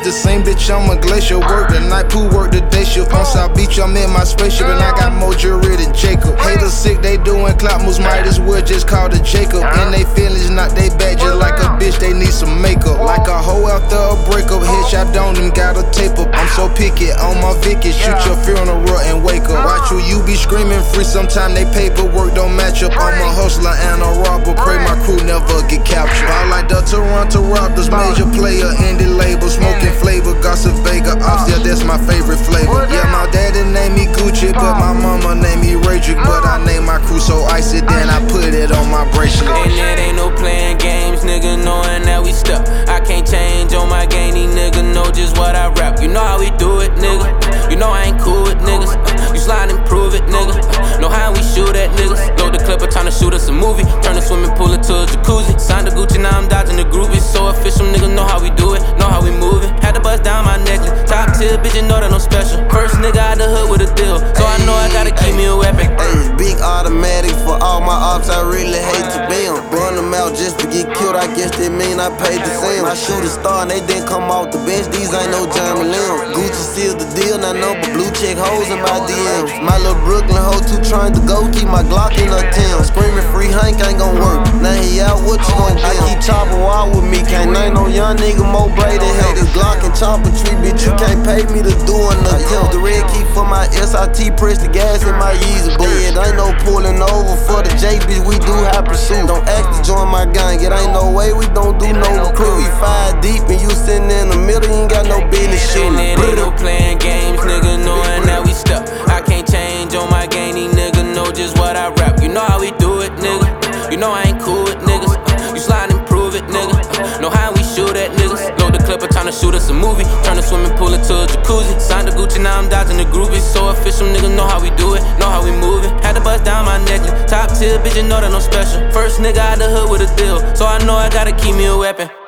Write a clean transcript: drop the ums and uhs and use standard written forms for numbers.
the same bitch, I'm a glacier. Work the night pool, work the day shift. On South Beach, I'm in my spaceship, and I got more jewelry than Jacob. Haters sick, they doing clap moves, might as well just call the Jacob. And they feelings not they bad, just like a bitch, they need some makeup. Like a hoe after a breakup, headshot down them, gotta tape up. I'm so picky on my Vicky, shoot your funeral and wake up. Watch you be screaming free, sometime they paperwork don't match up. I'm a hustler and a robber, pray my crew never get captured. All like the Toronto Raptors, major player, indie label, smoking flavor, Gossip Vega, yeah, that's my favorite flavor. Yeah, my daddy named me Gucci, but my mama named me Rachel. But I named my crew so icy, then I put it on my bracelet. And it ain't no playing games, nigga, knowing that we stuck. I can't change on my game, these niggas know just what I rap. You know how we do it, nigga. You know I ain't cool with niggas. You slide and prove it, nigga. Know how we shoot at niggas. Load the clipper, tryna shoot us a movie. Turn the swimming pool into a jacuzzi. Signed the Gucci, now I'm dodging the groovy. So official, nigga, know how we do it. Know how we move it. Had to bust down my necklace. Top tier, bitch, you know that no special. First nigga out the hood with a deal. So I know I gotta keep me a weapon. Big automatic for all my ops, I really hate to be them. Burn them out just to get killed, I guess that mean I paid to see them. I shoot a star and they didn't come off the bench, these ain't no Jeremy Lin. Gucci sealed the deal, now number blue check hoes in my DMs. My little Brooklyn hoe too trying to go, keep my Glock in her Tim. Screaming free Hank ain't gon' work, now he out, what you gon' do? I keep chopping wild with me, can't name no young nigga more Brady hell. This Glock and chopper tree, bitch, you can't pay me to do another attempt. The red key for my SIT, press the gas in my Yeezy boot. It ain't no pulling over for the J, bitch, we do high pursuit. Don't act to join my gang, it ain't no way we don't do no recruit. We 5 deep and you sitting in the middle, you ain't got no business shooting. And it ain't no playing games, nigga, knowing that we stuck. I can't change on my game, these niggas know just what I rap. You know how we do it, nigga. You know I ain't cool with niggas. You slide and prove it, nigga. Know how we shoot at niggas. Load the clipper, tryna shoot us a movie. Turn the swimming pool into a jacuzzi. Signed the Gucci, now I'm dodging the groovy. So official, nigga, know how we do it. Know how we move it. Had to bust down my necklace. Top tier, bitch, you know that no special. First nigga out the hood with a deal. So I know I gotta keep me a weapon.